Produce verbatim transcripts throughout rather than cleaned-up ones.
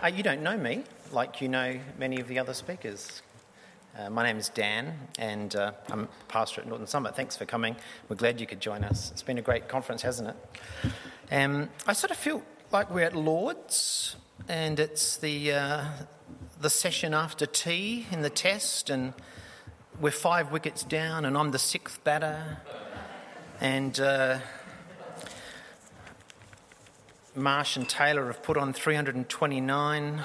uh, you don't know me like you know many of the other speakers. Uh, my name is Dan, and uh, I'm pastor at Norton Summit. Thanks for coming. We're glad you could join us. It's been a great conference, hasn't it? Um, I sort of feel like we're at Lord's, and it's the uh, the session after tea in the test, and we're five wickets down, and I'm the sixth batter, and uh, Marsh and Taylor have put on three hundred twenty-nine.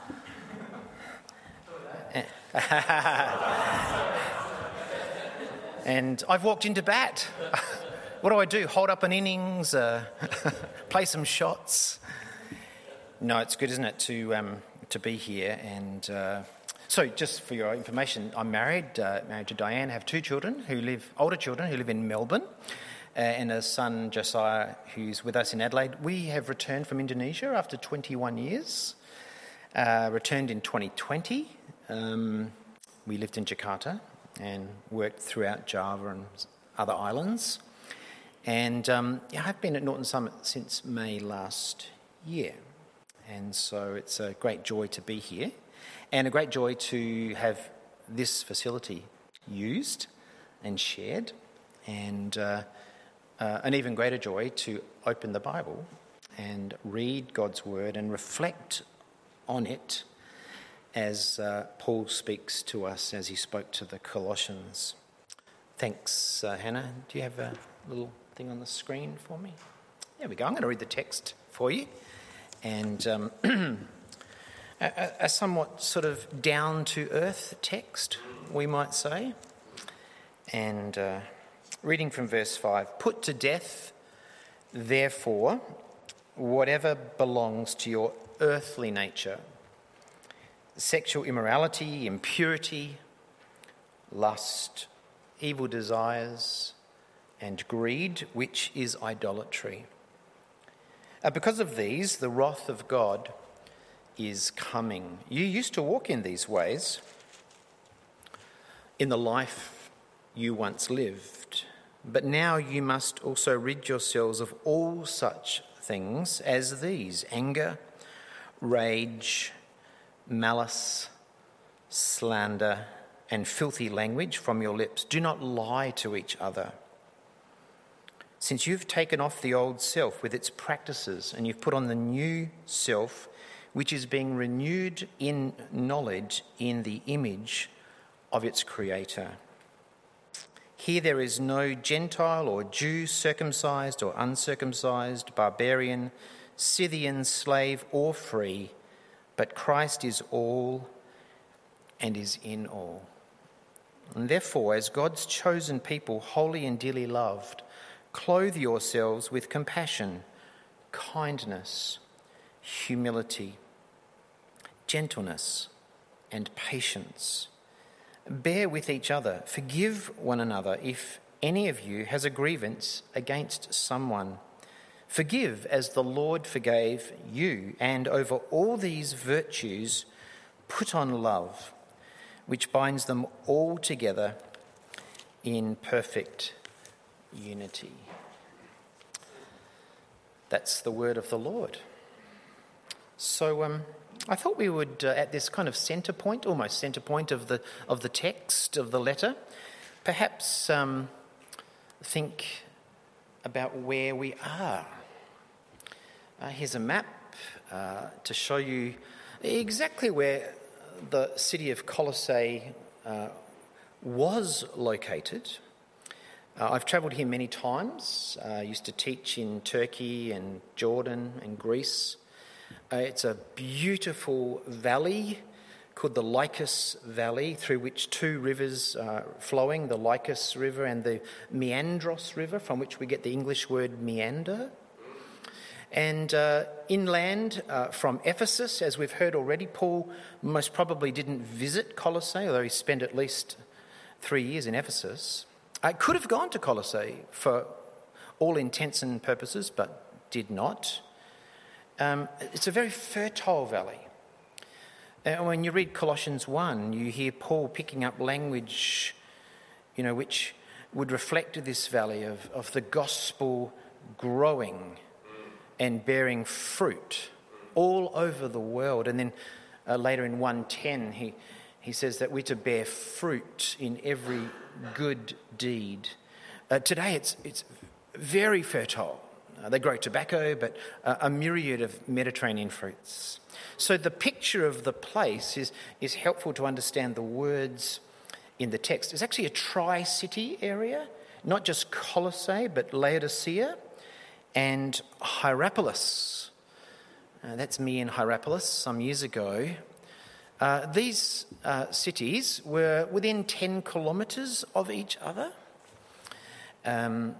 And I've walked into bat. What do I do? Hold up an innings? Uh, play some shots? No, it's good, isn't it, to um, to be here. And uh, so, just for your information, I'm married, uh, married to Diane. Have two children who live, older children who live in Melbourne, uh, and a son, Josiah, who's with us in Adelaide. We have returned from Indonesia after twenty-one years. Uh, returned in twenty twenty. Um, we lived in Jakarta and worked throughout Java and other islands. And um, yeah, I've been at Norton Summit since May last year. And so it's a great joy to be here and a great joy to have this facility used and shared, and uh, uh, an even greater joy to open the Bible and read God's word and reflect on it as uh, Paul speaks to us as he spoke to the Colossians. Thanks, uh, Hannah. Do you have a little thing on the screen for me? There we go. I'm going to read the text for you. And um, a, a somewhat sort of down-to-earth text, we might say. And uh, reading from verse five. Put to death, therefore, whatever belongs to your earthly nature: sexual immorality, impurity, lust, evil desires, and greed, which is idolatry. Uh, because of these, the wrath of God is coming. You used to walk in these ways in the life you once lived, but now you must also rid yourselves of all such things as these: anger, rage, malice, slander, and filthy language from your lips. Do not lie to each other, since you've taken off the old self with its practices and you've put on the new self, which is being renewed in knowledge in the image of its creator. Here there is no Gentile or Jew, circumcised or uncircumcised, barbarian, Scythian, slave or free, but Christ is all and is in all. And therefore, as God's chosen people, holy and dearly loved, clothe yourselves with compassion, kindness, humility, gentleness, and patience. Bear with each other. Forgive one another if any of you has a grievance against someone. Forgive as the Lord forgave you, and over all these virtues put on love, which binds them all together in perfect unity. That's the word of the Lord. So um, I thought we would, uh, at this kind of centre point, almost centre point of the of the text of the letter, perhaps um, think about where we are. Uh, here's a map uh, to show you exactly where the city of Colossae uh, was located. Uh, I've travelled here many times. I uh, used to teach in Turkey and Jordan and Greece. Uh, it's a beautiful valley called the Lycus Valley, through which two rivers are flowing, the Lycus River and the Meandros River, from which we get the English word meander. And uh, inland uh, from Ephesus, as we've heard already, Paul most probably didn't visit Colossae, although he spent at least three years in Ephesus. I could have gone to Colossae for all intents and purposes, but did not. Um, it's a very fertile valley. And when you read Colossians one, you hear Paul picking up language, you know, which would reflect this valley of, of the gospel growing and bearing fruit all over the world. And then uh, later in one ten, he, he says that we're to bear fruit in every good deed. Uh, today it's, it's very fertile. Uh, they grow tobacco, but uh, a myriad of Mediterranean fruits. So the picture of the place is, is helpful to understand the words in the text. It's actually a tri-city area, not just Colossae, but Laodicea and Hierapolis. Uh, that's me in Hierapolis some years ago. Uh, these uh, cities were within ten kilometres of each other. Um,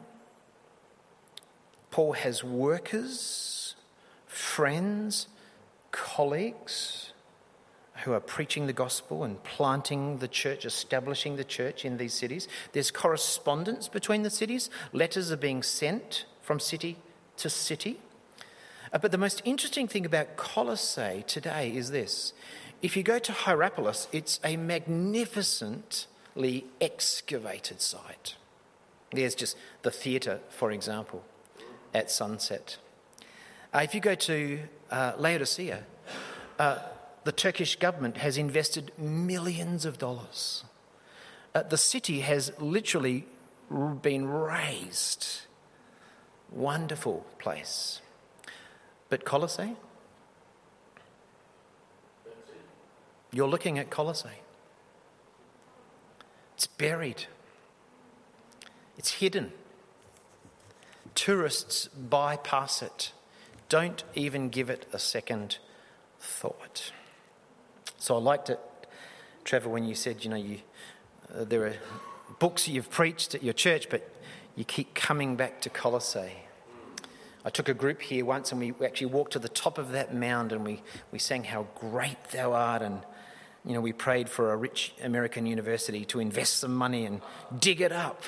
Paul has workers, friends, colleagues who are preaching the gospel and planting the church, establishing the church in these cities. There's correspondence between the cities. Letters are being sent from city to city. Uh, but the most interesting thing about Colossae today is this. If you go to Hierapolis, it's a magnificently excavated site. There's just the theatre, for example, at sunset. Uh, if you go to uh, Laodicea, uh, the Turkish government has invested millions of dollars. Uh, the city has literally been razed. Wonderful place. But Colossae? You're looking at Colossae. It's buried. It's hidden. Tourists bypass it. Don't even give it a second thought. So I liked it, Trevor, when you said, you know, you uh, there are books you've preached at your church, but you keep coming back to Colossae. I took a group here once and we actually walked to the top of that mound and we, we sang How Great Thou Art, and you know, we prayed for a rich American university to invest some money and dig it up.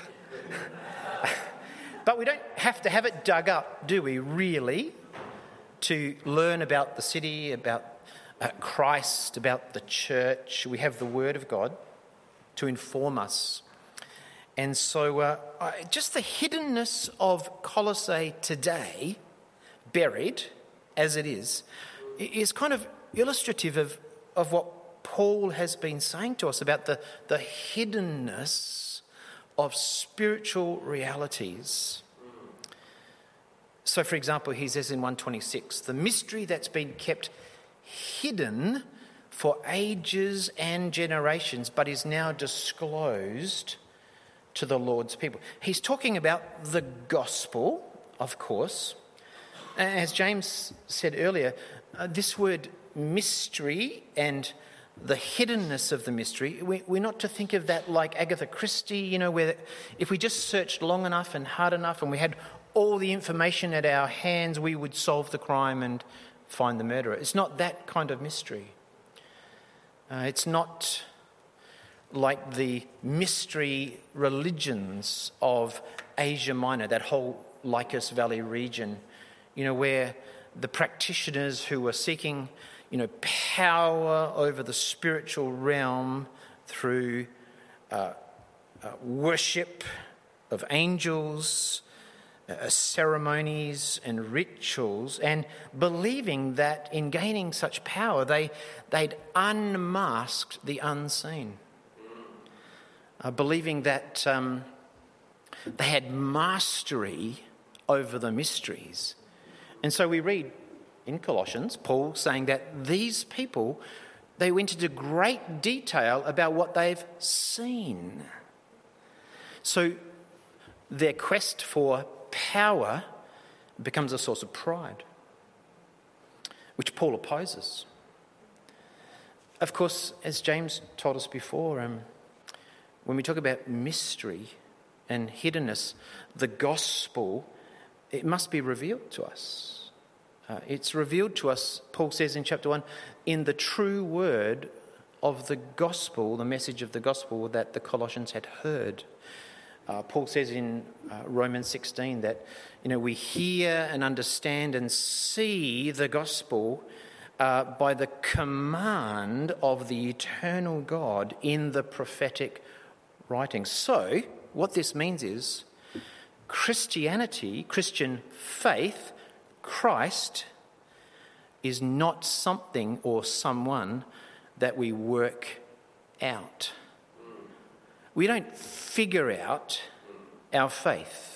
But we don't have to have it dug up, do we, really, to learn about the city, about uh, Christ, about the church. We have the Word of God to inform us. And so uh, just the hiddenness of Colossae today, buried as it is, is kind of illustrative of, of what Paul has been saying to us about the, the hiddenness of spiritual realities. So, for example, he says in one twenty-six, the mystery that's been kept hidden for ages and generations, but is now disclosed to the Lord's people. He's talking about the gospel, of course. As James said earlier, uh, this word mystery and the hiddenness of the mystery, we, we're not to think of that like Agatha Christie, you know, where if we just searched long enough and hard enough and we had all the information at our hands, we would solve the crime and find the murderer. It's not that kind of mystery. Uh, it's not like the mystery religions of Asia Minor, that whole Lycus Valley region, you know, where the practitioners who were seeking, you know, power over the spiritual realm through uh, uh, worship of angels, uh, ceremonies and rituals, and believing that in gaining such power, they, they'd unmasked the unseen. Uh, believing that um, they had mastery over the mysteries. And so we read in Colossians, Paul saying that these people, they went into great detail about what they've seen. So their quest for power becomes a source of pride, which Paul opposes. Of course, as James told us before, um, when we talk about mystery and hiddenness, the gospel, it must be revealed to us. Uh, it's revealed to us, Paul says in chapter one, in the true word of the gospel, the message of the gospel that the Colossians had heard. Uh, Paul says in uh, Romans sixteen that, you know, we hear and understand and see the gospel uh, by the command of the eternal God in the prophetic writings. So, what this means is Christianity, Christian faith, Christ, is not something or someone that we work out. We don't figure out our faith.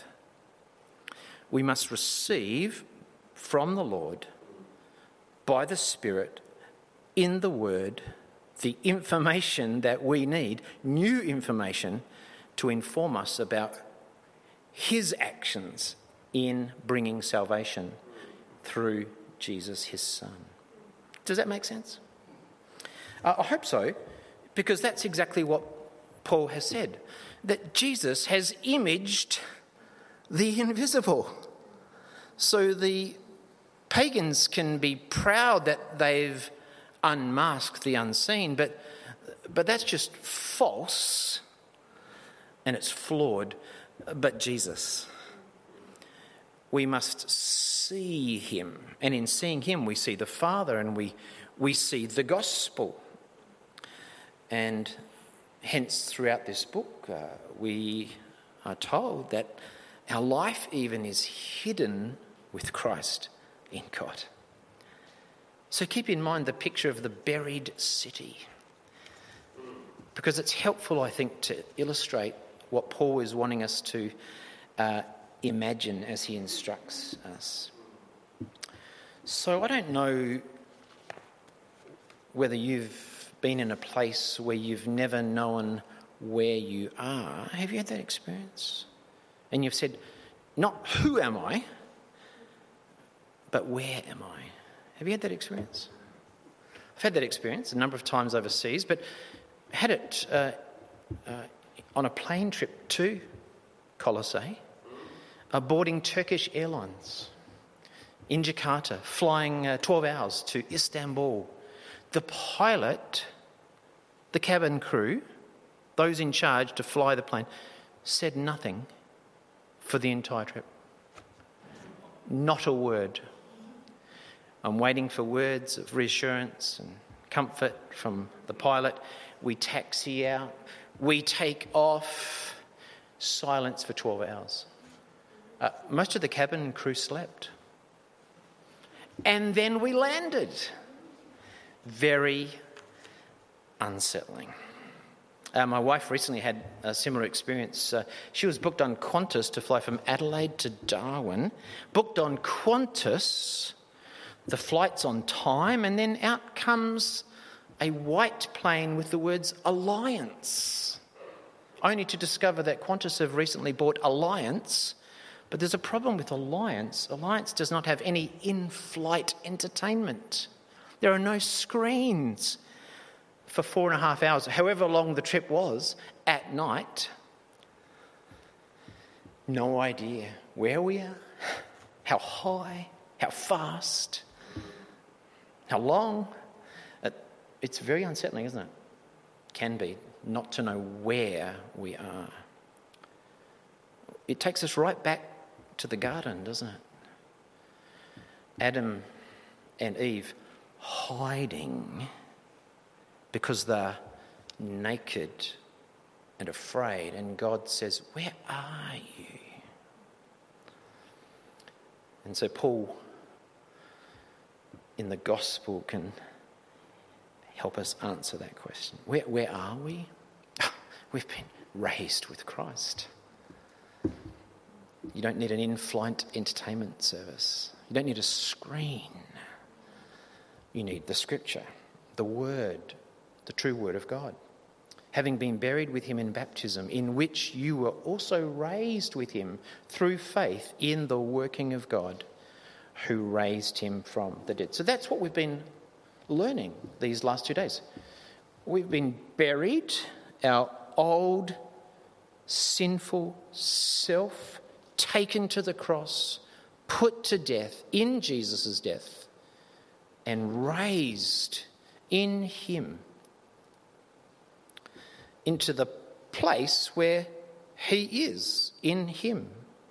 We must receive from the Lord, by the Spirit, in the Word, the information that we need, new information, to inform us about his actions in bringing salvation through Jesus, his Son. Does that make sense? Uh, I hope so, because that's exactly what Paul has said, that Jesus has imaged the invisible. So the pagans can be proud that they've unmasked the unseen, but but that's just false and it's flawed. But Jesus, we must see him, and in seeing him we see the Father, and we we see the gospel. And hence throughout this book uh, we are told that our life even is hidden with Christ in God. So keep in mind the picture of the buried city, because it's helpful, I think, to illustrate what Paul is wanting us to uh, imagine as he instructs us. So I don't know whether you've been in a place where you've never known where you are. Have you had that experience? And you've said, not who am I, but where am I? Have you had that experience? I've had that experience a number of times overseas, but had it uh, uh, on a plane trip to Colossae, uh, boarding Turkish Airlines in Jakarta, flying uh, twelve hours to Istanbul. The pilot, the cabin crew, those in charge to fly the plane, said nothing for the entire trip. Not a word. I'm waiting for words of reassurance and comfort from the pilot. We taxi out. We take off. Silence for twelve hours. Uh, most of the cabin crew slept. And then we landed. Very unsettling. Uh, my wife recently had a similar experience. Uh, she was booked on Qantas to fly from Adelaide to Darwin. Booked on Qantas, the flight's on time, and then out comes a white plane with the words Alliance, only to discover that Qantas have recently bought Alliance. But there's a problem with Alliance. Alliance does not have any in-flight entertainment. There are no screens for four and a half hours, however long the trip was, at night. No idea where we are, how high, how fast, how long. It's very unsettling, isn't it? Can be, not to know where we are. It takes us right back to the garden, doesn't it? Adam and Eve hiding because they're naked and afraid, and God says, "Where are you?" And so Paul in the gospel can help us answer that question. Where, where are we? We've been raised with Christ. You don't need an in-flight entertainment service. You don't need a screen. You need the scripture, the word, the true word of God. Having been buried with him in baptism, in which you were also raised with him through faith in the working of God who raised him from the dead. So that's what we've been learning these last two days. We've been buried, our old sinful self taken to the cross, put to death in Jesus' death, and raised in him into the place where he is, in him.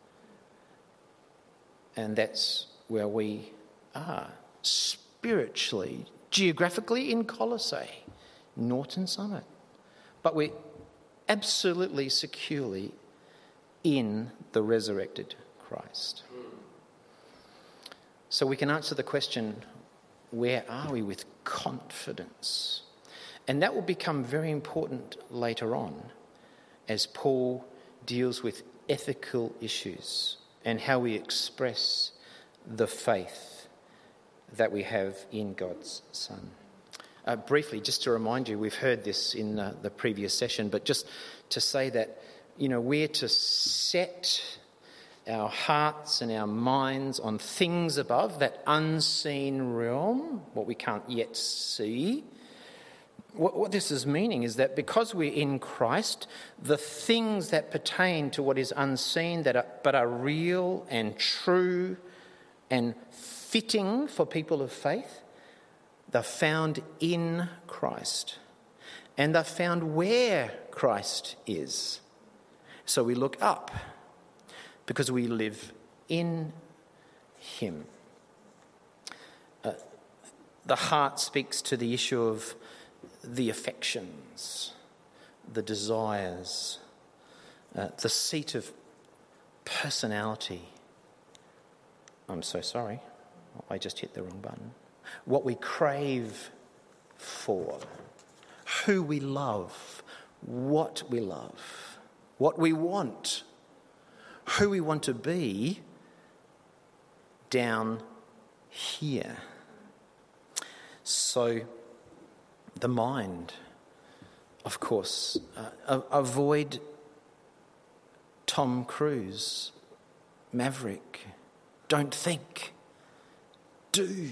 And that's where we are, spiritually, geographically in Colossae, Norton Summit. But we're absolutely securely in the resurrected Christ. So we can answer the question, where are we with confidence? And that will become very important later on as Paul deals with ethical issues and how we express the faith that we have in God's Son. Uh, briefly, just to remind you, we've heard this in uh, the previous session, but just to say that, you know, we're to set our hearts and our minds on things above, that unseen realm, what we can't yet see. What, what this is meaning is that because we're in Christ, the things that pertain to what is unseen that are, but are real and true and fitting for people of faith, they're found in Christ. And they're found where Christ is. So we look up because we live in him. Uh, the heart speaks to the issue of the affections, the desires, uh, the seat of personality. I'm so sorry, I just hit the wrong button. What we crave for, who we love, what we love, what we want, who we want to be down here. So the mind, of course, uh, avoid Tom Cruise, Maverick. Don't think, do.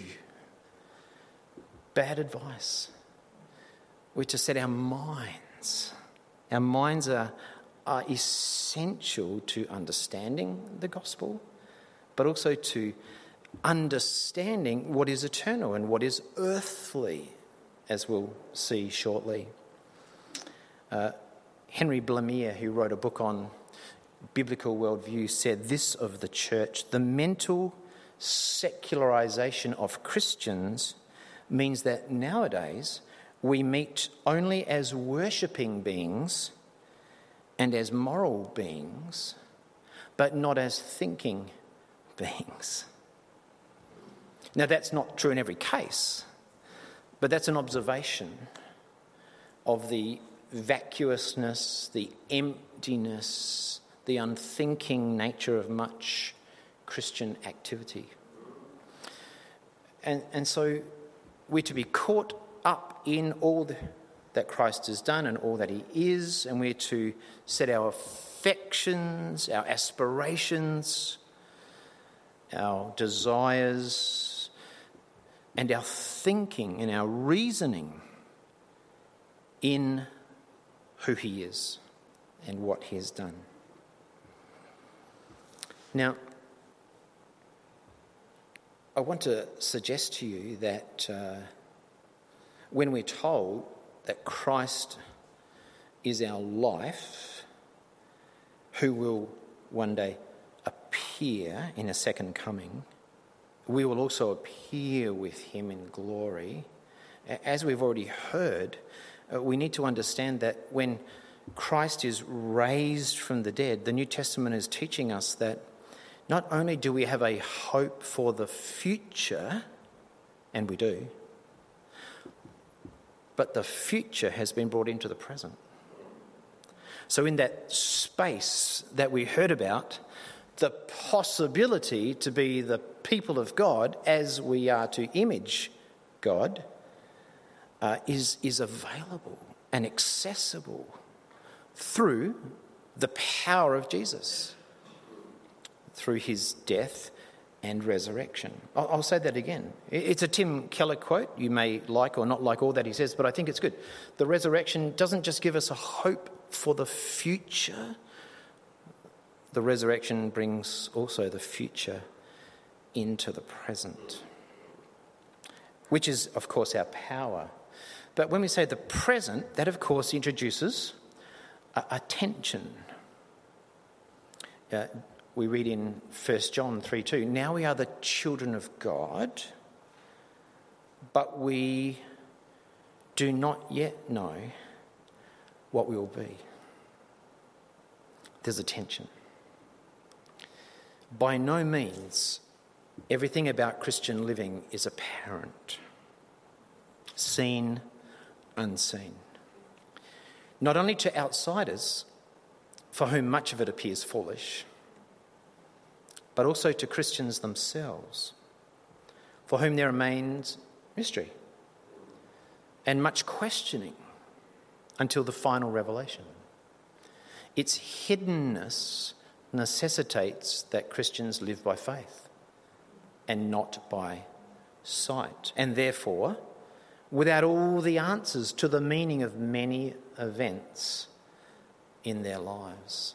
Bad advice. We're to set our minds. Our minds are, are essential to understanding the gospel, but also to understanding what is eternal and what is earthly, as we'll see shortly. Uh, Henry Blamire, who wrote a book on biblical worldview, said this of the church: the mental secularization of Christians means that nowadays we meet only as worshipping beings and as moral beings, but not as thinking beings. Now, that's not true in every case, but that's an observation of the vacuousness, the emptiness, the unthinking nature of much Christian activity. And, and so we're to be caught up in all the, that Christ has done and all that he is, and we're to set our affections, our aspirations, our desires, and our thinking and our reasoning in who he is and what he has done. Now, I want to suggest to you that uh, when we're told that Christ is our life, who will one day appear in a second coming, we will also appear with him in glory. As we've already heard, uh, we need to understand that when Christ is raised from the dead, the New Testament is teaching us that not only do we have a hope for the future, and we do, but the future has been brought into the present. So in that space that we heard about, the possibility to be the people of God as we are to image God uh, is, is available and accessible through the power of Jesus, through his death and resurrection. I'll, I'll say that again. It's a Tim Keller quote. You may like or not like all that he says, but I think it's good. The resurrection doesn't just give us a hope for the future. The resurrection brings also the future into the present, which is, of course, our power. But when we say the present, that, of course, introduces a, a tension. Uh, we read in First John three two, now we are the children of God, but we do not yet know what we will be. There's a tension. By no means everything about Christian living is apparent. seen, unseen. Not only to outsiders, for whom much of it appears foolish, but also to Christians themselves, for whom there remains mystery and much questioning until the final revelation. Its hiddenness necessitates that Christians live by faith and not by sight, and therefore, without all the answers to the meaning of many events in their lives.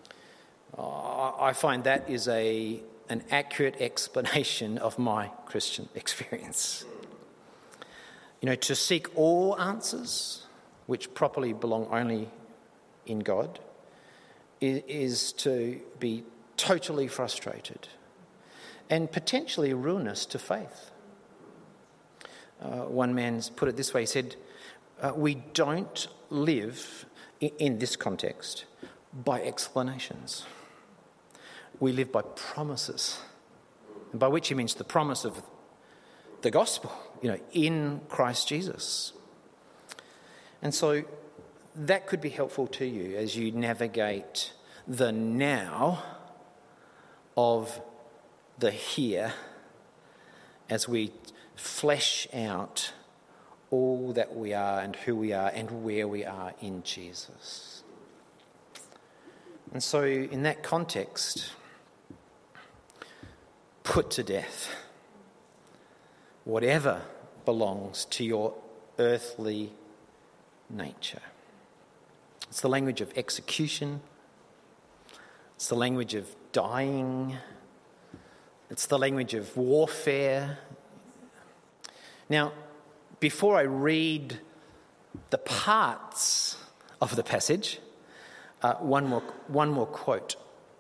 I find that is a an accurate explanation of my Christian experience. You know, to seek all answers, which properly belong only in God, is to be totally frustrated and potentially ruinous to faith. Uh, one man's put it this way, he said, uh, we don't live in, in this context by explanations. We live by promises, and by which he means the promise of the gospel, you know, in Christ Jesus. And so that could be helpful to you as you navigate the now of the here as we flesh out all that we are and who we are and where we are in Jesus. And so in that context, put to death whatever belongs to your earthly nature. It's the language of execution. It's the language of dying. It's the language of warfare. Now, before I read the parts of the passage, uh, one more one more quote.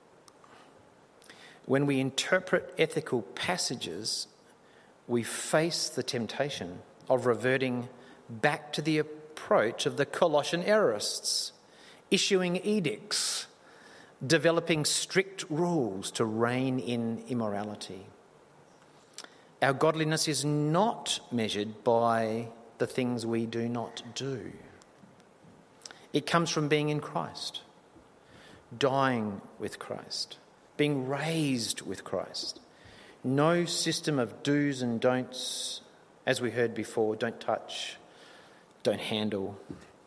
When we interpret ethical passages, we face the temptation of reverting back to the approach of the Colossian errorists, issuing edicts, developing strict rules to rein in immorality. Our godliness is not measured by the things we do not do. It comes from being in Christ, dying with Christ, being raised with Christ. No system of do's and don'ts, as we heard before, don't touch, don't handle,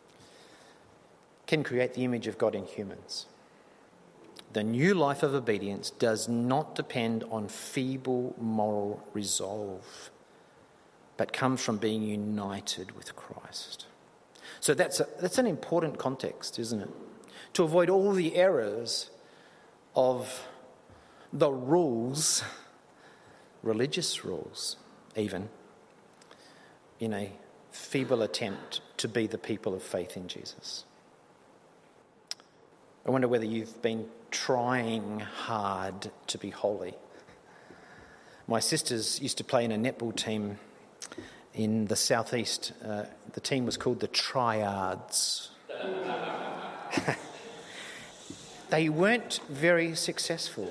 can create the image of God in humans. The new life of obedience does not depend on feeble moral resolve, but comes from being united with Christ. So that's a, that's an important context, isn't it? To avoid all the errors of the rules, religious rules even, in a feeble attempt to be the people of faith in Jesus. I wonder whether you've been trying hard to be holy. My sisters used to play in a netball team in the southeast. Uh, the team was called the Triads. They weren't very successful.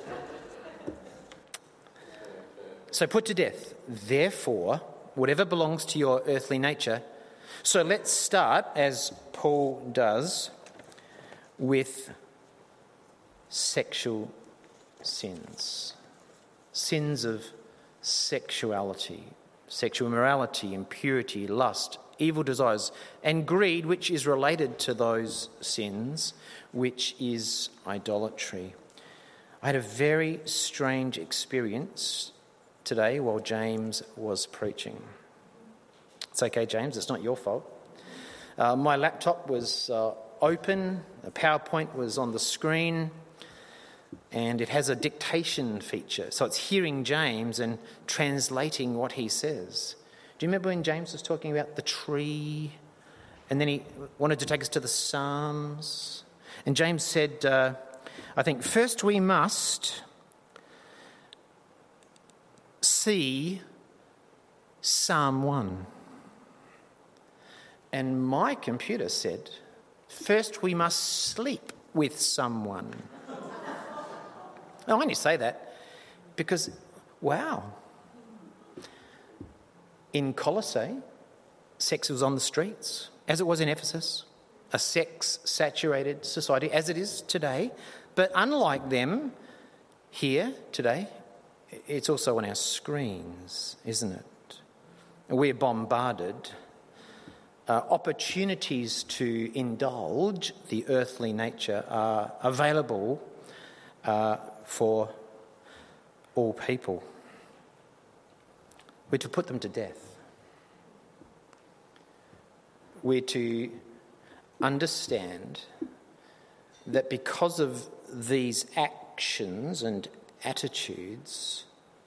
So put to death, therefore, whatever belongs to your earthly nature. So let's start, as Paul does, with sexual sins. Sins of sexuality, sexual immorality, impurity, lust, evil desires, and greed, which is related to those sins, which is idolatry. I had a very strange experience today while James was preaching. It's okay, James, it's not your fault. Uh, my laptop was uh, open, a PowerPoint was on the screen, and it has a dictation feature. So it's hearing James and translating what he says. Do you remember when James was talking about the tree? And then he wanted to take us to the Psalms. And James said, uh, I think, first we must see Psalm one. And my computer said, first we must sleep with someone. I only say that because, wow, in Colossae, sex was on the streets, as it was in Ephesus, a sex-saturated society, as it is today. But unlike them here today, it's also on our screens, isn't it? We're bombarded. Uh, opportunities to indulge the earthly nature are available uh, for all people. We're to put them to death. We're to understand that because of these actions and attitudes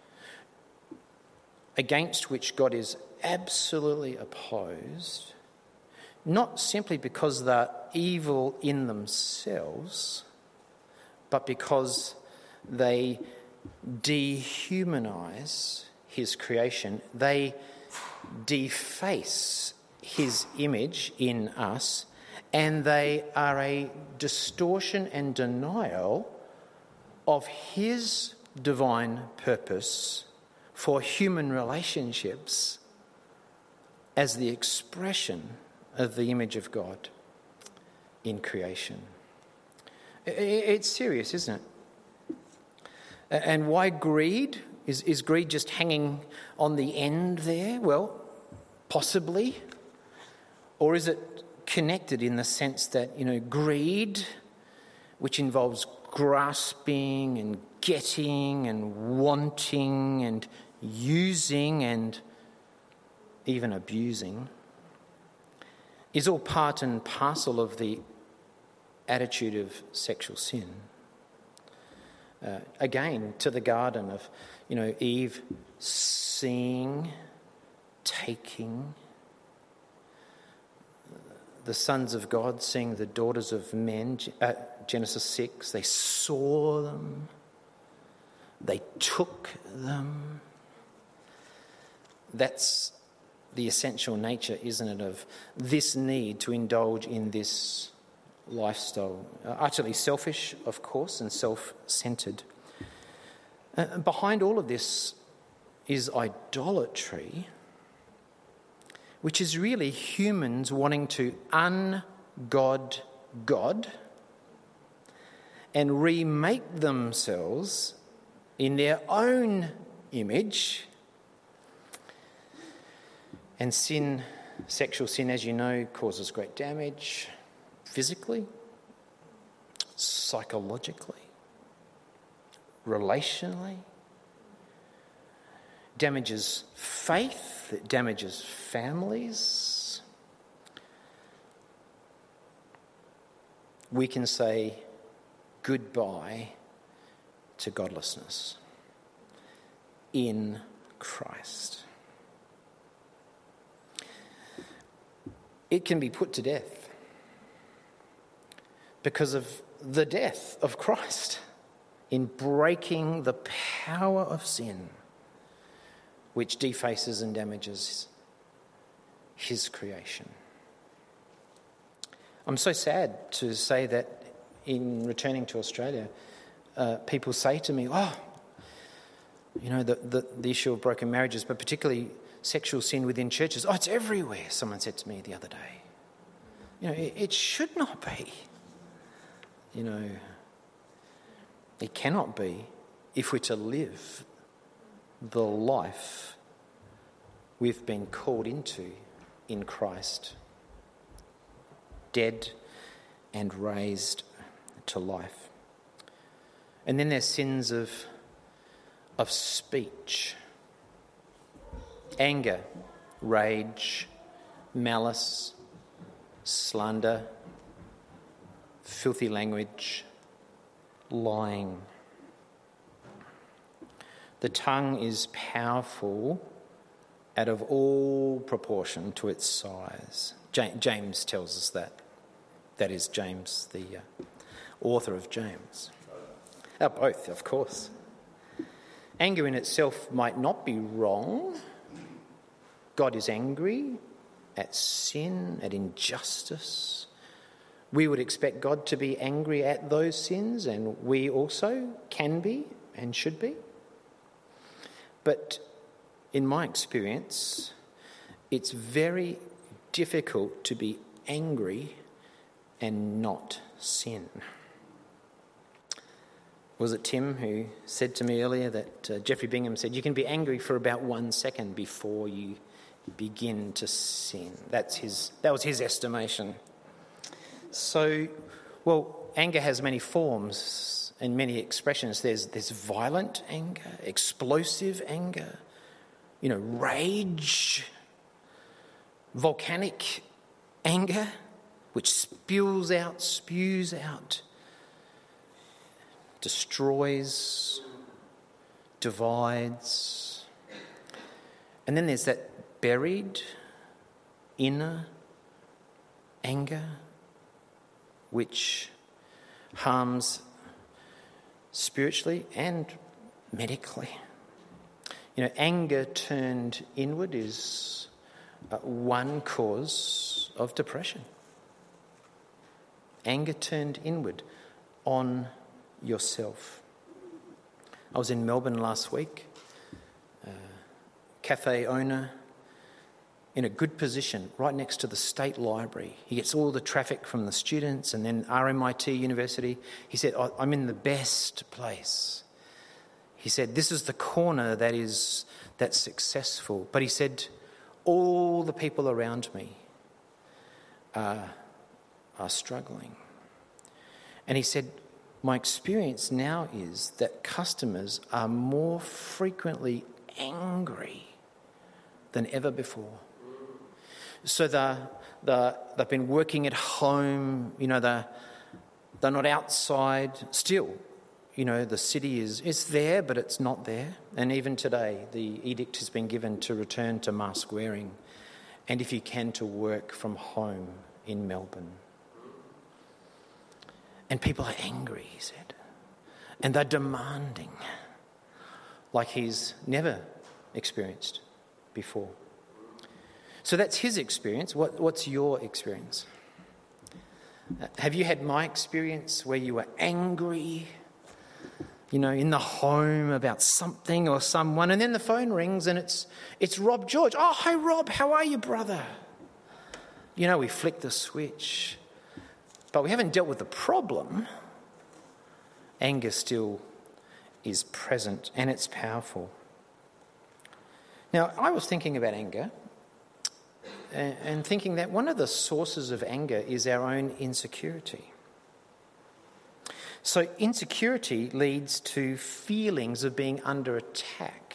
against which God is absolutely opposed, not simply because they're evil in themselves, but because they dehumanise his creation, they deface his image in us, and they are a distortion and denial of his divine purpose for human relationships as the expression of the image of God in creation. It's serious, isn't it? And why greed? Is, is greed just hanging on the end there? Well, possibly. Or is it connected in the sense that, you know, greed, which involves grasping and getting and wanting and using and even abusing, is all part and parcel of the attitude of sexual sin. Uh, again, to the garden of, you know, Eve seeing, taking, the sons of God seeing the daughters of men, uh, Genesis six, they saw them, they took them. That's the essential nature, isn't it, of this need to indulge in this lifestyle. Uh, utterly selfish, of course, and self-centred. Uh, behind all of this is idolatry, which is really humans wanting to un-God God and remake themselves in their own image. And sin, sexual sin, as you know, causes great damage physically, psychologically, relationally. Damages faith, it damages families. We can say goodbye to godlessness in Christ. It can be put to death because of the death of Christ in breaking the power of sin, which defaces and damages his creation. I'm so sad to say that in returning to Australia, uh, people say to me, oh, you know, the, the, the issue of broken marriages, but particularly sexual sin within churches, oh, it's everywhere, someone said to me the other day. You know, it, it should not be. You know, it cannot be if we're to live the life we've been called into in Christ, dead and raised to life. And then there's sins of, of speech, anger, rage, malice, slander, filthy language, lying. The tongue is powerful out of all proportion to its size. James tells us that. That is James, the uh, author of James. Oh, both, of course. Anger in itself might not be wrong. God is angry at sin, at injustice. We would expect God to be angry at those sins, and we also can be and should be. But in my experience, it's very difficult to be angry and not sin. Was it Tim who said to me earlier that uh, Jeffrey Bingham said, you can be angry for about one second before you begin to sin. That's his. That was his estimation. So, well, anger has many forms and many expressions. There's, there's violent anger, explosive anger, you know, rage, volcanic anger, which spews out, spews out, destroys, divides. And then there's that buried, inner anger, which harms spiritually and medically. You know, anger turned inward is uh, one cause of depression. Anger turned inward on yourself. I was in Melbourne last week. Uh, cafe owner in a good position right next to the State Library. He gets all the traffic from the students and then R M I T University. He said, I'm in the best place. He said, this is the corner that is that's successful. But he said, all the people around me are, are struggling. And he said, my experience now is that customers are more frequently angry than ever before. So they're, they're, they've been working at home, you know, they're, they're not outside still. You know, the city is it's there, but it's not there. And even today, the edict has been given to return to mask wearing and, if you can, to work from home in Melbourne. And people are angry, he said. And they're demanding like he's never experienced before. So that's his experience. What, what's your experience? Uh, have you had my experience where you were angry, you know, in the home about something or someone, and then the phone rings and it's it's Rob George. Oh, hi, Rob. How are you, brother? You know, we flick the switch. But we haven't dealt with the problem. Anger still is present and it's powerful. Now, I was thinking about anger and thinking that one of the sources of anger is our own insecurity. So insecurity leads to feelings of being under attack.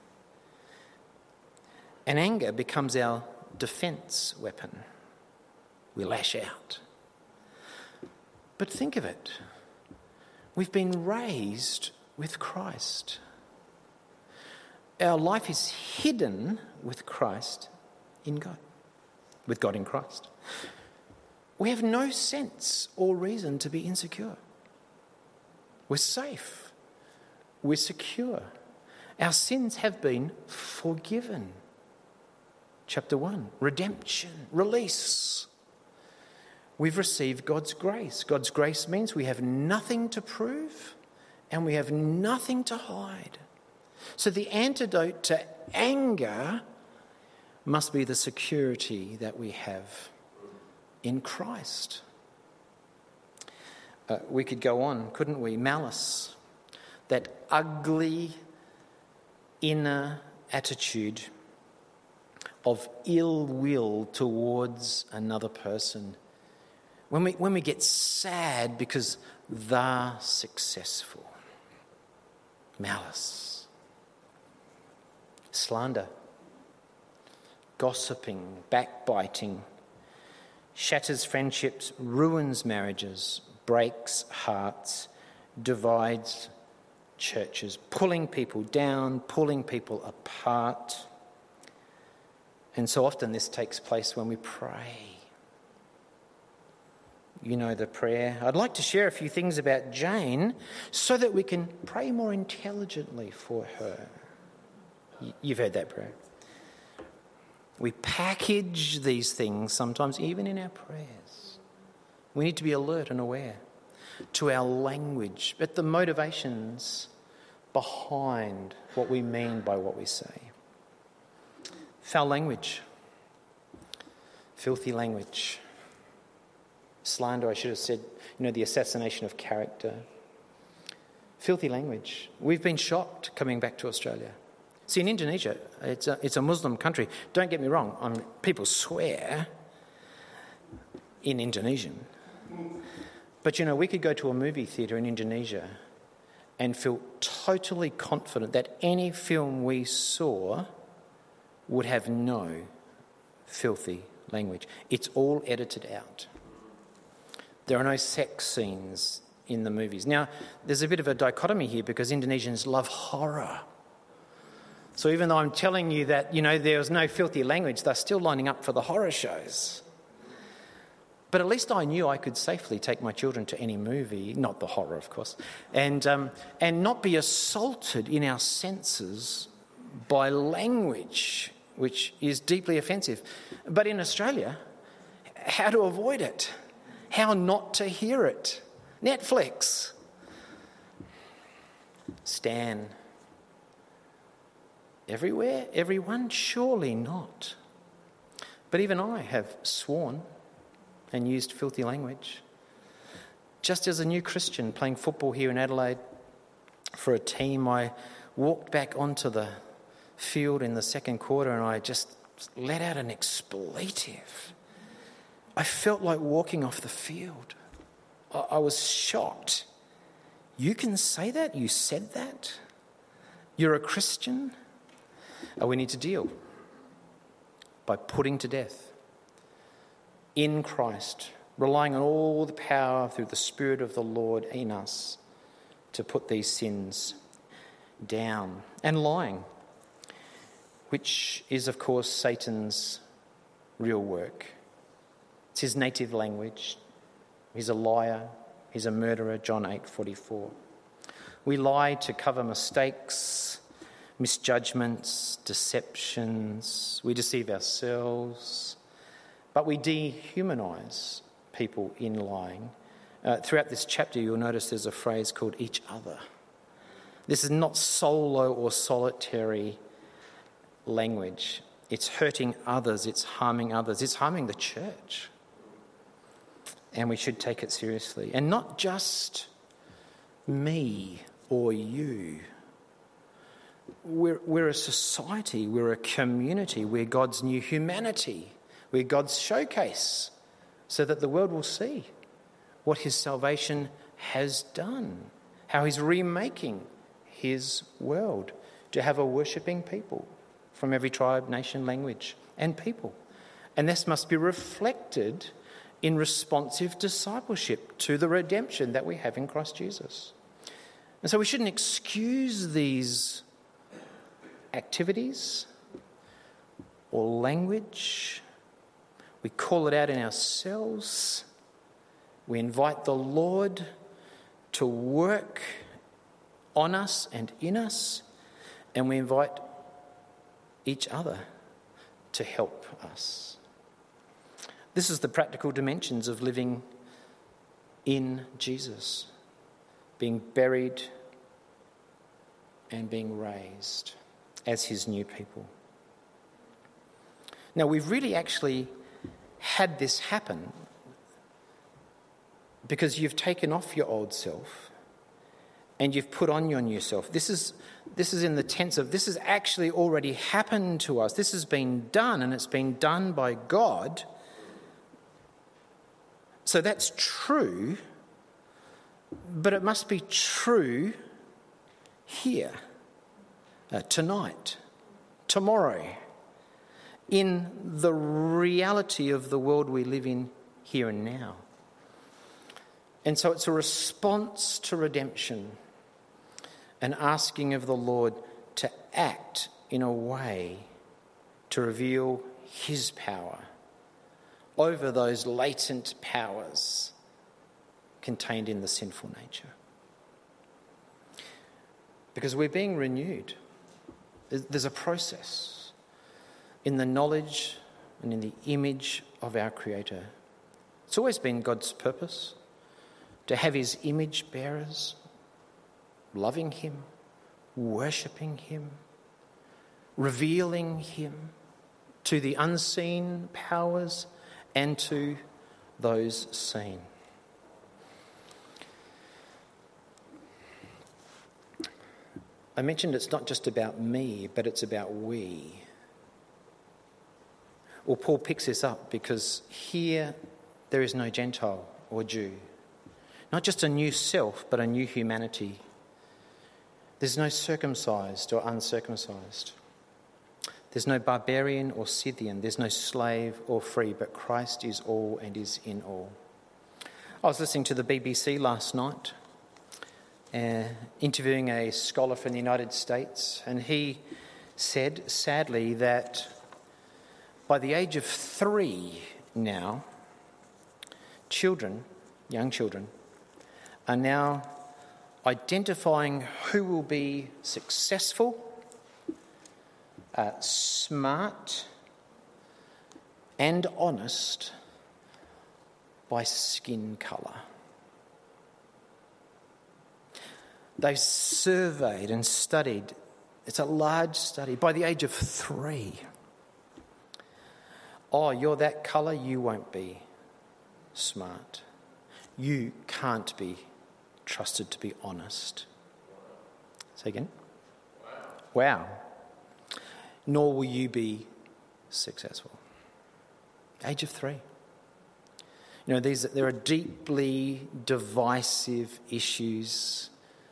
And anger becomes our defence weapon. We lash out. But think of it. We've been raised with Christ. Our life is hidden with Christ in God, with God in Christ. We have no sense or reason to be insecure. We're safe. We're secure. Our sins have been forgiven. Chapter one, redemption, release. We've received God's grace. God's grace means we have nothing to prove and we have nothing to hide. So the antidote to anger must be the security that we have in Christ. Uh, we could go on, couldn't we? Malice, that ugly inner attitude of ill will towards another person. When we, when we get sad because they're successful. Malice. Slander. Gossiping, backbiting. Shatters friendships, ruins marriages, breaks hearts, divides churches, pulling people down, pulling people apart. And so often this takes place when we pray. You know the prayer. I'd like to share a few things about Jane so that we can pray more intelligently for her. You've heard that prayer. We package these things sometimes even in our prayers. We need to be alert and aware to our language, but the motivations behind what we mean by what we say. Foul language. Filthy language. Slander, I should have said, you know, the assassination of character. Filthy language. We've been shocked coming back to Australia. See, in Indonesia, it's a, it's a Muslim country. Don't get me wrong, I mean, people swear in Indonesian. But, you know, we could go to a movie theatre in Indonesia and feel totally confident that any film we saw would have no filthy language. It's all edited out. There are no sex scenes in the movies. Now, there's a bit of a dichotomy here because Indonesians love horror. So even though I'm telling you that, you know, there was no filthy language, they're still lining up for the horror shows. But at least I knew I could safely take my children to any movie, not the horror, of course, and um, and not be assaulted in our senses by language, which is deeply offensive. But in Australia, how to avoid it? How not to hear it? Netflix. Stan. Everywhere? Everyone? Surely not. But even I have sworn and used filthy language. Just as a new Christian playing football here in Adelaide for a team, I walked back onto the field in the second quarter and I just let out an expletive. I felt like walking off the field. I, I was shocked. You can say that? You said that? You're a Christian? Oh, we need to deal by putting to death in Christ, relying on all the power through the Spirit of the Lord in us to put these sins down. And lying, which is, of course, Satan's real work. It's his native language. He's a liar. He's a murderer, John eight forty-four. We lie to cover mistakes, misjudgments, deceptions. We deceive ourselves. But we dehumanise people in lying. Uh, throughout this chapter, you'll notice there's a phrase called each other. This is not solo or solitary language. It's hurting others. It's harming others. It's harming the church. And we should take it seriously. And not just me or you. We're, we're a society. We're a community. We're God's new humanity. We're God's showcase so that the world will see what his salvation has done, how he's remaking his world to have a worshipping people from every tribe, nation, language and people. And this must be reflected in responsive discipleship to the redemption that we have in Christ Jesus. And so we shouldn't excuse these activities or language. We call it out in ourselves. We invite the Lord to work on us and in us, and we invite each other to help us. This is the practical dimensions of living in Jesus, being buried and being raised as his new people. Now, we've really actually had this happen because you've taken off your old self and you've put on your new self. This is this is in the tense of this has actually already happened to us. This has been done, and it's been done by God. So that's true, but it must be true here, uh, tonight, tomorrow, in the reality of the world we live in here and now. And so it's a response to redemption, an asking of the Lord to act in a way to reveal his power over those latent powers contained in the sinful nature. Because we're being renewed. There's a process in the knowledge and in the image of our Creator. It's always been God's purpose to have his image bearers loving him, worshipping him, revealing him to the unseen powers and to those seen. I mentioned it's not just about me, but it's about we. Well, Paul picks this up because here there is no Gentile or Jew. Not just a new self, but a new humanity. There's no circumcised or uncircumcised. There's no barbarian or Scythian. There's no slave or free, but Christ is all and is in all. I was listening to the B B C last night, uh, interviewing a scholar from the United States, and he said, sadly, that by the age of three now, children, young children, are now identifying who will be successful, uh, smart, and honest by skin colour. They've surveyed and studied. It's a large study. By the age of three. Oh, you're that colour, you won't be smart. You can't be trusted to be honest. Say again? Wow. Wow. Nor will you be successful. Age of three. You know, these there are deeply divisive issues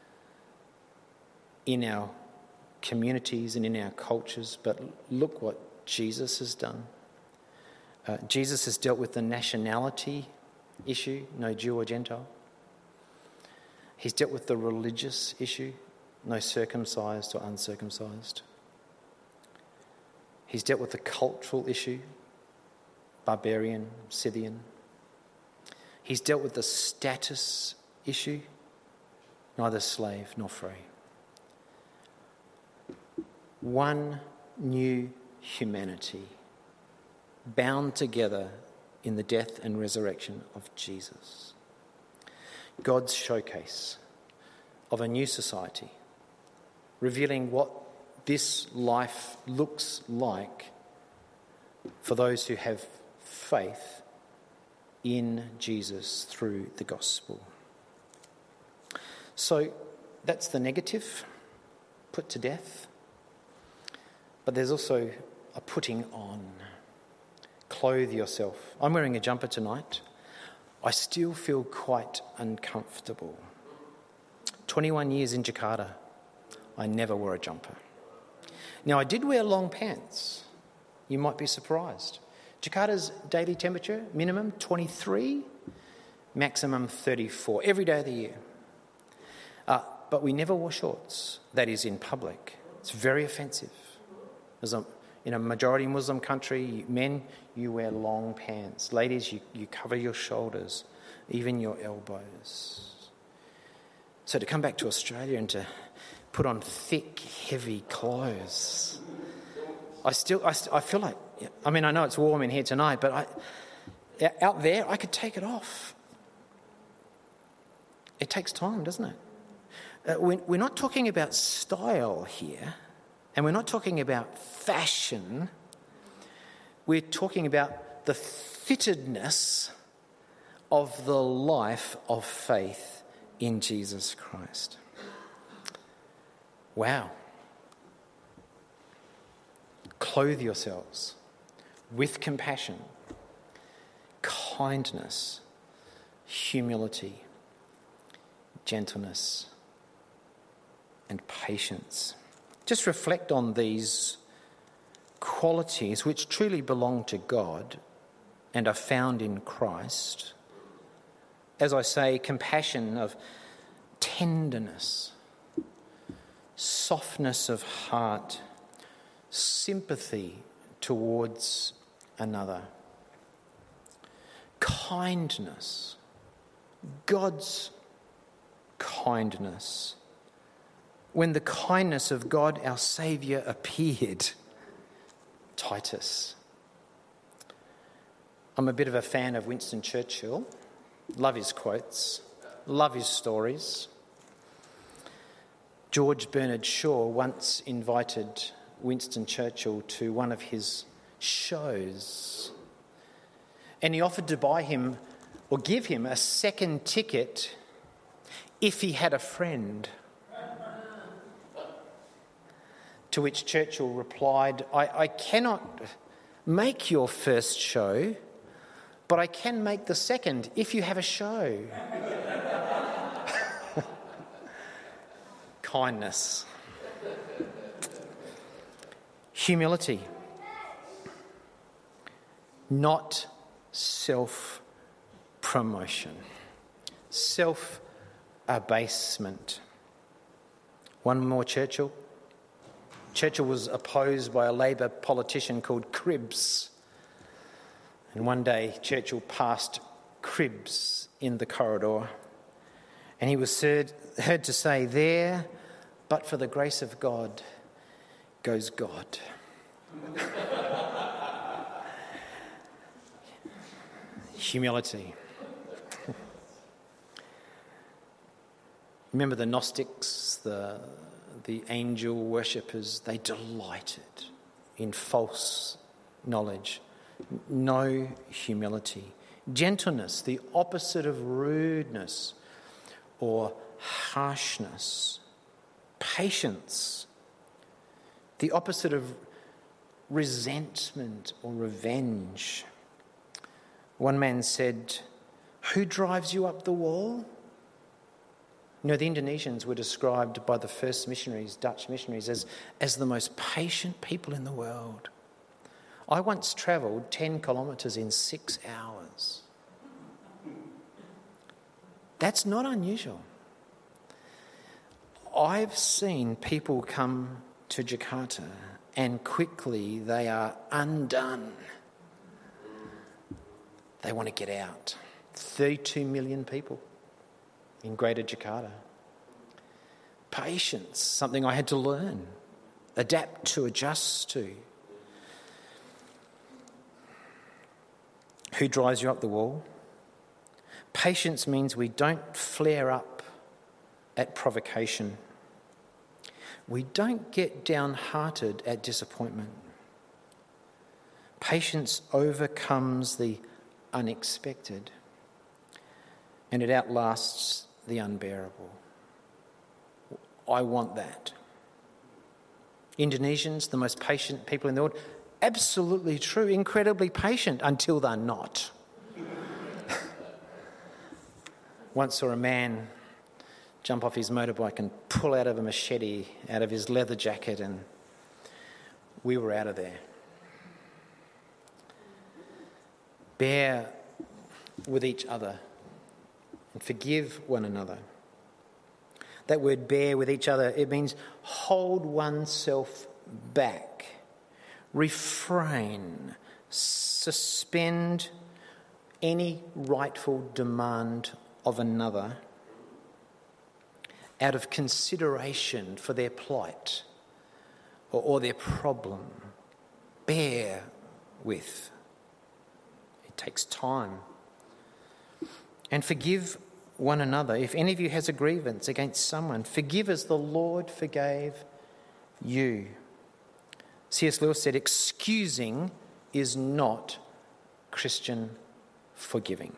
in our communities and in our cultures, but look what Jesus has done. Uh, Jesus has dealt with the nationality issue, no Jew or Gentile. He's dealt with the religious issue, no circumcised or uncircumcised. He's dealt with the cultural issue, barbarian, Scythian. He's dealt with the status issue, neither slave nor free. One new humanity bound together in the death and resurrection of Jesus. God's showcase of a new society, revealing what this life looks like for those who have faith in Jesus through the gospel. So that's the negative, put to death. But there's also a putting on. Clothe yourself. I'm wearing a jumper tonight. I still feel quite uncomfortable. twenty-one years in Jakarta, I never wore a jumper. Now, I did wear long pants. You might be surprised. Jakarta's daily temperature, minimum twenty-three, maximum thirty-four, every day of the year. Uh, but we never wore shorts, that is in public. It's very offensive. As a, in a majority Muslim country, men, you wear long pants. Ladies, you, you cover your shoulders, even your elbows. So to come back to Australia and to put on thick, heavy clothes, I still, I, I feel like, I mean, I know it's warm in here tonight, but I, out there, I could take it off. It takes time, doesn't it? Uh, we're, we're not talking about style here, and we're not talking about fashion. We're talking about the fittedness of the life of faith in Jesus Christ. Wow. Clothe yourselves with compassion, kindness, humility, gentleness, and patience. Just reflect on these qualities which truly belong to God and are found in Christ. As I say, compassion of tenderness, softness of heart, sympathy towards another, kindness, God's kindness. When the kindness of God, our Saviour, appeared, Titus. I'm a bit of a fan of Winston Churchill. Love his quotes, love his stories. George Bernard Shaw once invited Winston Churchill to one of his shows. And he offered to buy him or give him a second ticket if he had a friend. To which Churchill replied, I, I cannot make your first show, but I can make the second if you have a show. Kindness. Humility. Not self-promotion. Self-abasement. One more Churchill. Churchill was opposed by a Labor politician called Cribbs. And one day Churchill passed Cribbs in the corridor, and he was heard, heard to say, "There, but for the grace of God, goes God." Humility. Remember the Gnostics, the the angel worshippers, they delighted in false knowledge. No humility. Gentleness, the opposite of rudeness or harshness. Patience, the opposite of resentment or revenge. One man said, "Who drives you up the wall?" You know, the Indonesians were described by the first missionaries, Dutch missionaries, as, as the most patient people in the world. I once travelled ten kilometres in six hours. That's not unusual. I've seen people come to Jakarta and quickly they are undone. They want to get out. thirty-two million people in Greater Jakarta. Patience, something I had to learn, adapt to, adjust to. Who drives you up the wall? Patience means we don't flare up at provocation. We don't get downhearted at disappointment. Patience overcomes the unexpected, and it outlasts the unbearable. I want that. Indonesians, the most patient people in the world, absolutely true, incredibly patient until they're not. Once saw a man jump off his motorbike and pull out of a machete out of his leather jacket, and we were out of there. Bear with each other and forgive one another. That word bear with each other, it means hold oneself back, refrain, suspend any rightful demand of another out of consideration for their plight or, or their problem. Bear with. It takes time. And forgive one another. If any of you has a grievance against someone, forgive as the Lord forgave you. C S Lewis said, excusing is not Christian forgiving.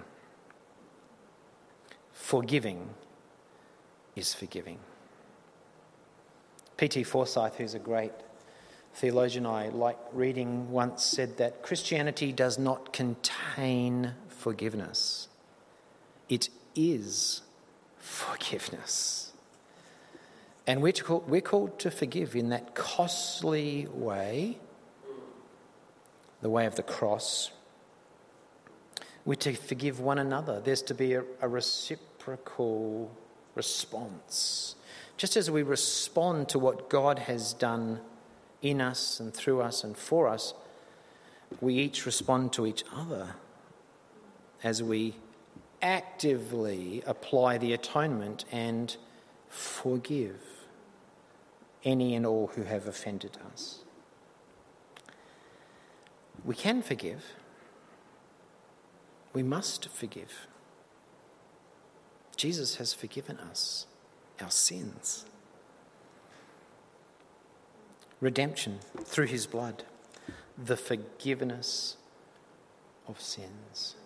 Forgiving is forgiving. P T Forsyth, who's a great theologian I like reading, once said that Christianity does not contain forgiveness. It is forgiveness. And we're called, we're called to forgive in that costly way, the way of the cross. We're to forgive one another. There's to be a, a reciprocal response. Just as we respond to what God has done in us and through us and for us, we each respond to each other as we actively apply the atonement and forgive any and all who have offended us. We can forgive. We must forgive. Jesus has forgiven us our sins. Redemption through his blood, the forgiveness of sins.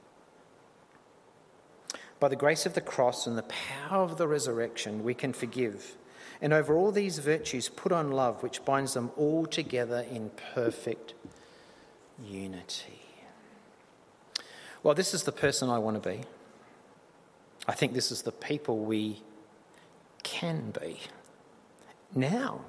By the grace of the cross and the power of the resurrection, we can forgive. And over all these virtues, put on love, which binds them all together in perfect unity. Well, this is the person I want to be. I think this is the people we can be now,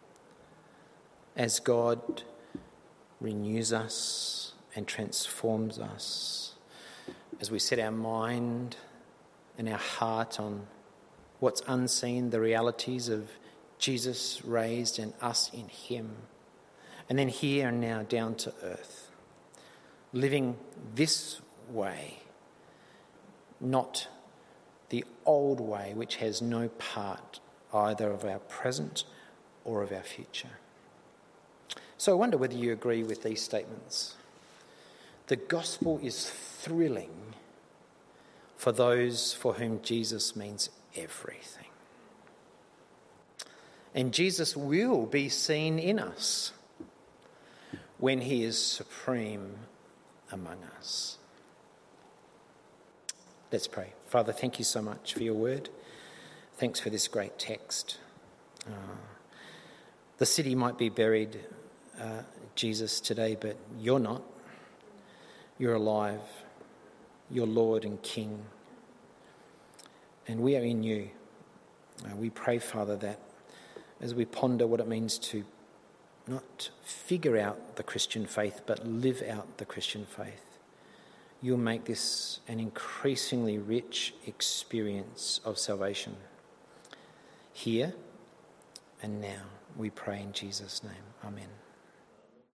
as God renews us and transforms us, as we set our mind and our heart on what's unseen, the realities of Jesus raised and us in him, and then here and now down to earth, living this way, not the old way which has no part either of our present or of our future. So I wonder whether you agree with these statements. The gospel is thrilling for those for whom Jesus means everything. And Jesus will be seen in us when he is supreme among us. Let's pray. Father, thank you so much for your word. Thanks for this great text. Uh, the city might be buried, uh, Jesus, today, but you're not. You're alive. You're Lord and King. And we are in you. Uh, we pray, Father, that as we ponder what it means to not figure out the Christian faith, but live out the Christian faith, you'll make this an increasingly rich experience of salvation. Here and now, we pray in Jesus' name. Amen.